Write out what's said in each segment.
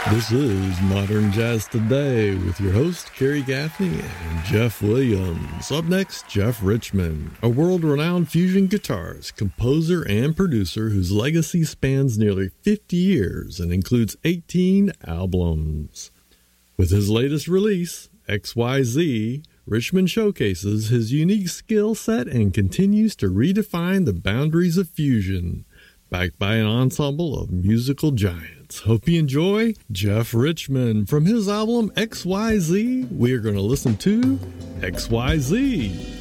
This is Modern Jazz Today with your host, Kerry Gaffney and Jeff Williams. Up next, Jeff Richman, a world-renowned fusion guitarist, composer, and producer whose legacy spans nearly 50 years and includes 18 albums. With his latest release, XYZ, Richman showcases his unique skill set and continues to redefine the boundaries of fusion, backed by an ensemble of musical giants. Hope you enjoy Jeff Richman. From his album XYZ, we are going to listen to XYZ.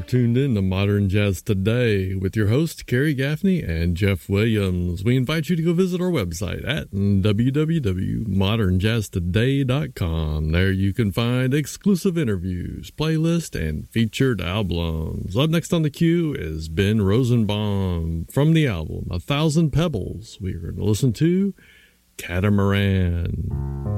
tuned in to Modern Jazz Today with your hosts, Kerry Gaffney and Jeff Williams. We invite you to go visit our website at www.modernjazztoday.com. There you can find exclusive interviews, playlists, and featured albums. Up next on the queue is Ben Rosenbaum from the album A Thousand Pebbles. We're going to listen to Catamaran.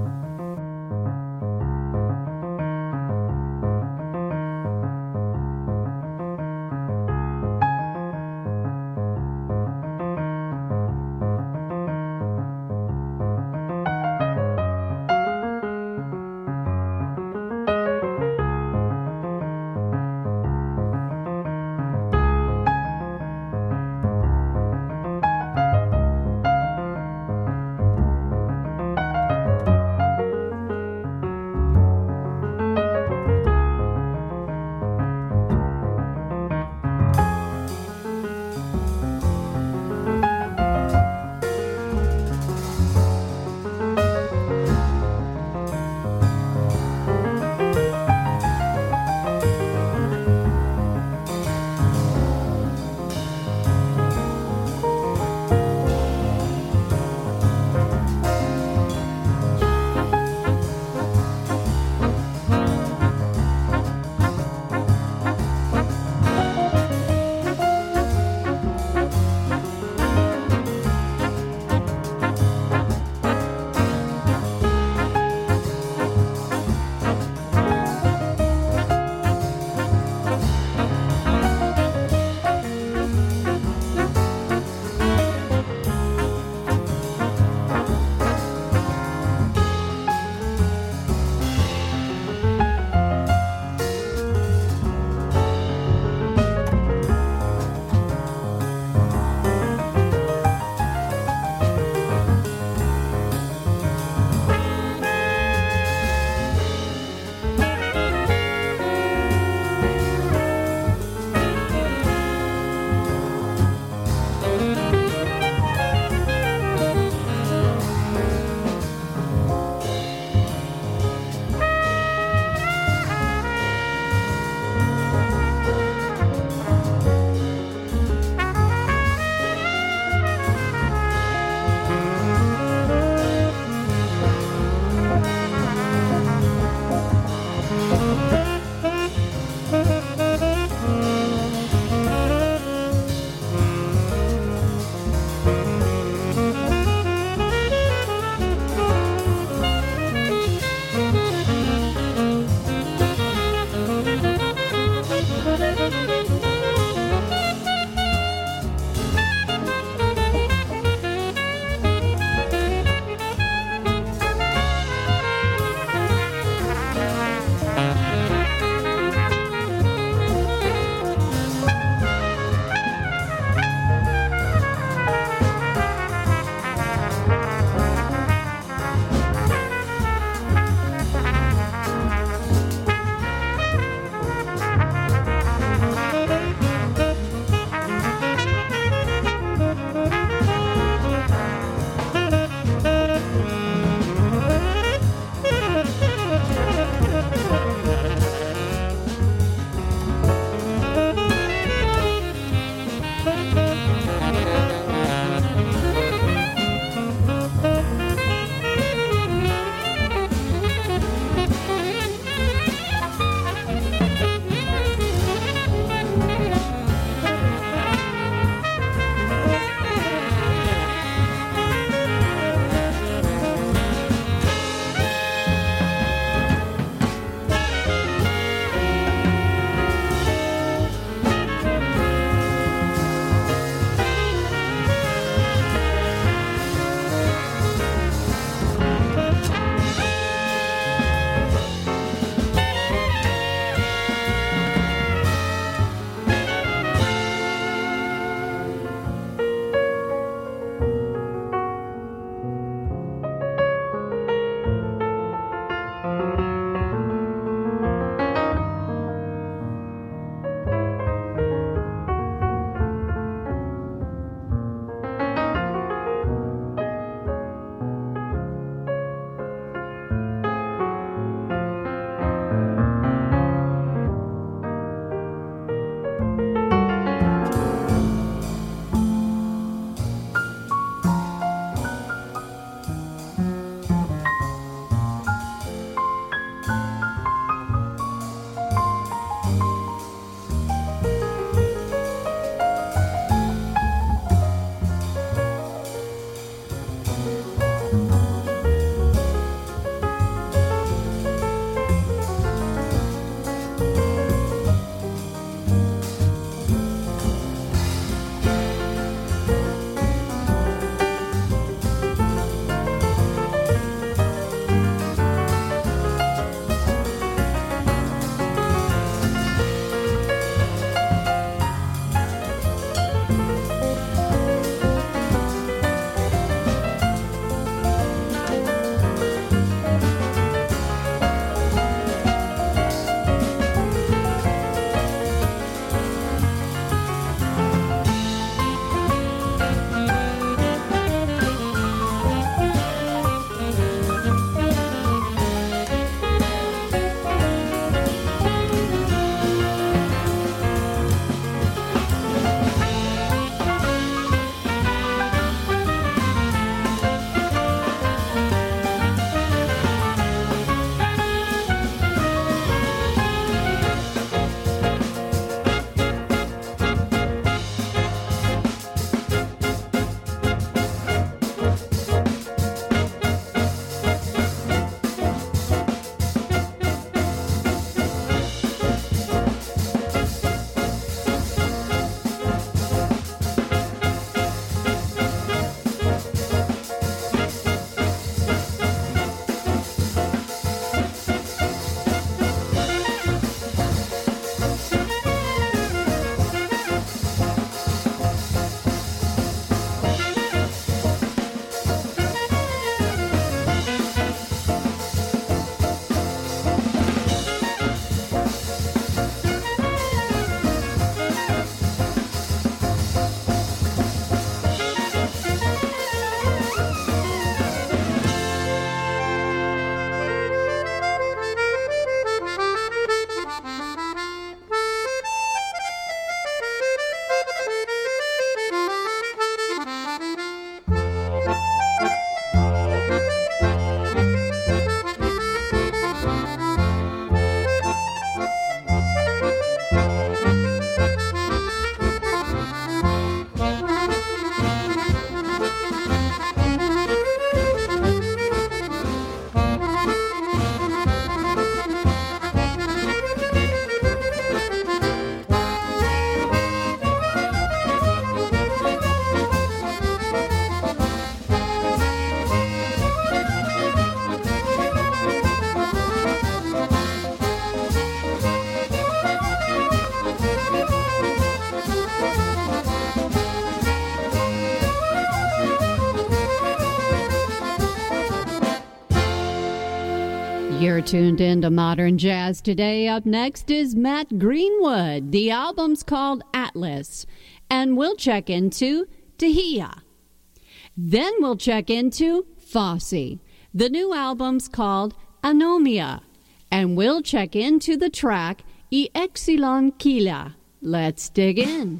You're tuned into Modern Jazz Today. Up next is Matt Greenwood. The album's called Atlas. And we'll check into Tehia. Then we'll check into Fosse. The new album's called Anomia. And we'll check into the track Y Exilon Kila. Let's dig in.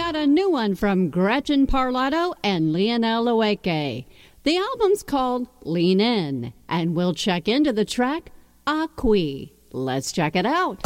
got a new one from Gretchen Parlato and Lionel Loeke. The album's called Lean In, and we'll check into the track Acqui. Let's check it out.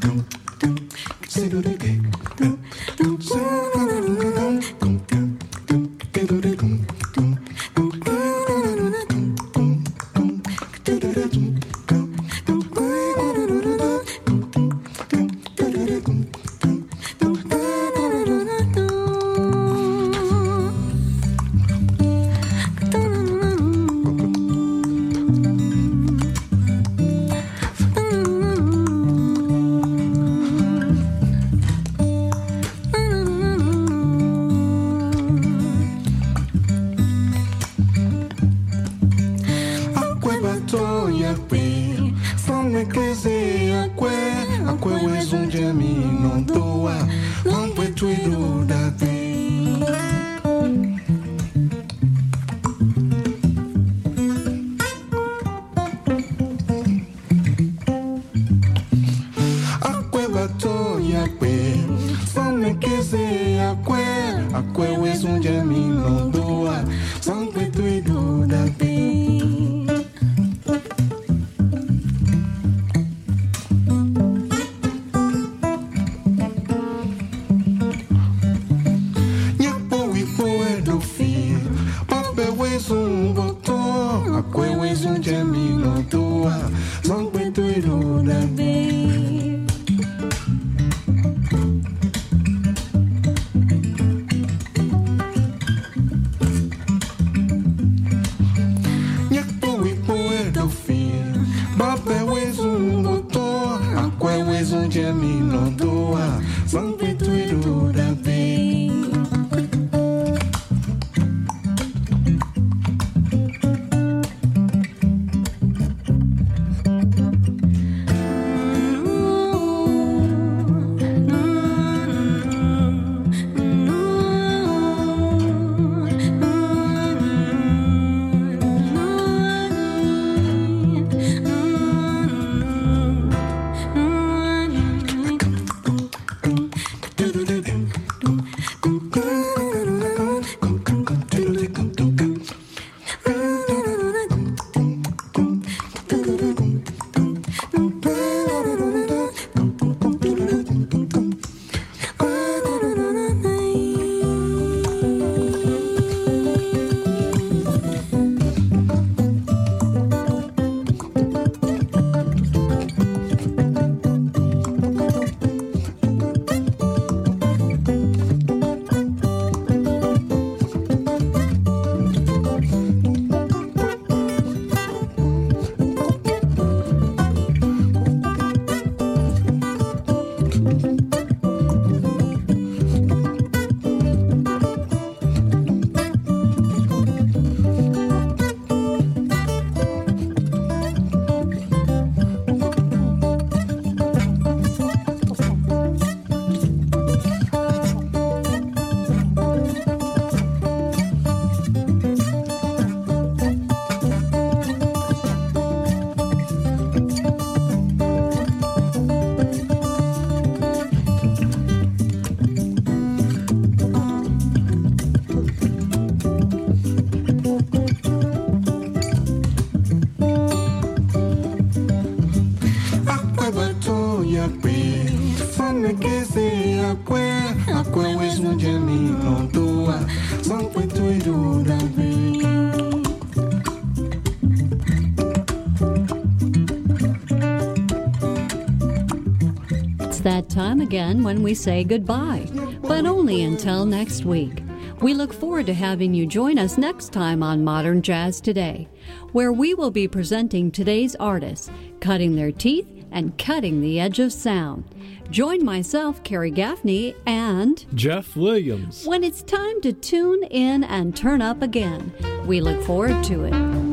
That time again when we say goodbye, but only until next week. We look forward to having you join us next time on Modern Jazz Today, where we will be presenting today's artists, cutting their teeth and cutting the edge of sound. Join myself, Carrie Gaffney, and Jeff Williams when it's time to tune in and turn up again. We look forward to it.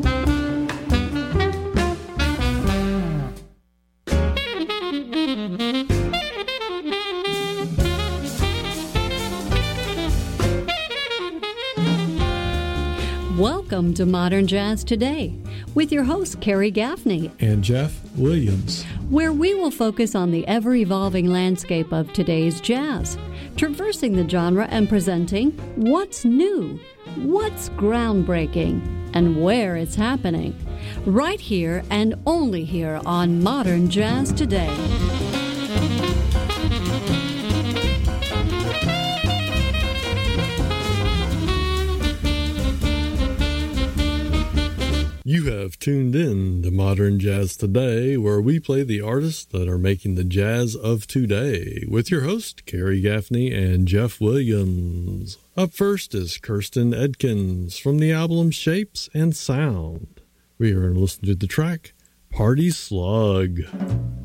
Welcome to Modern Jazz Today with your hosts Carrie Gaffney and Jeff Williams, where we will focus on the ever-evolving landscape of today's jazz, traversing the genre and presenting what's new, what's groundbreaking, and where it's happening. Right here and only here on Modern Jazz Today. You have tuned in to Modern Jazz Today, where we play the artists that are making the jazz of today, with your host, Kerry Gaffney and Jeff Williams. Up first is Kirsten Edkins from the album Shapes and Sound. We are listening to the track Party Slug.